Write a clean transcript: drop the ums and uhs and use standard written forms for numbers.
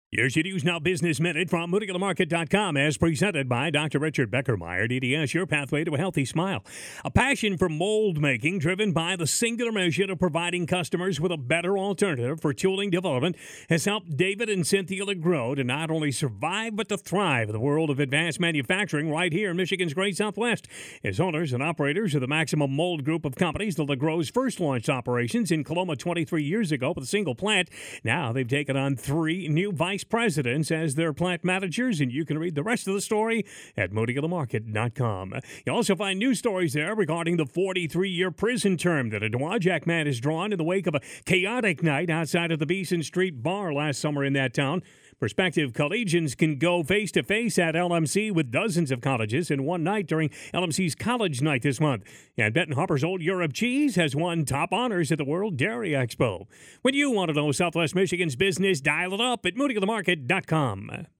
Here's your News Now Business Minute from MoodieGoldMarket.com as presented by Dr. Richard Beckermeyer, DDS, your pathway to a healthy smile. A passion for mold making driven by the singular mission of providing customers with a better alternative for tooling development has helped David and Cynthia LeGros to not only survive but to thrive in the world of advanced manufacturing right here in Michigan's Great Southwest. As owners and operators of the Maximum Mold Group of companies, the LeGros first launched operations in Coloma 23 years ago with a single plant. Now they've taken on 3 new vice presidents as their plant managers, and you can read the rest of the story at MoodieGoldMarket.com. You'll also find news stories there regarding the 43-year prison term that a Dowagiac man has drawn in the wake of a chaotic night outside of the Beeson Street Bar last summer in that town. Prospective collegians can go face-to-face at LMC with dozens of colleges in one night during LMC's College Night this month. And Benton Harper's Old Europe Cheese has won top honors at the World Dairy Expo. When you want to know Southwest Michigan's business, dial it up at MoodieGoldMarket.com.